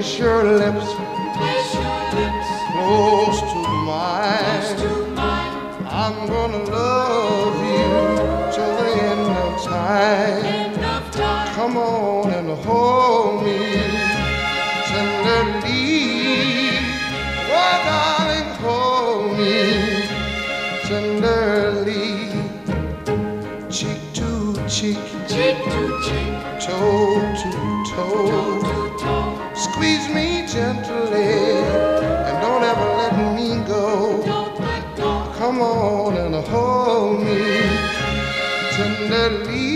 your lips close to mine. I'm gonna love you till the end of time. Come on and hold me tenderly. Oh, darling, hold me tenderly. Cheek to cheek, toe to toe. Squeeze me gently and don't ever let me go. Come on and hold me tenderly.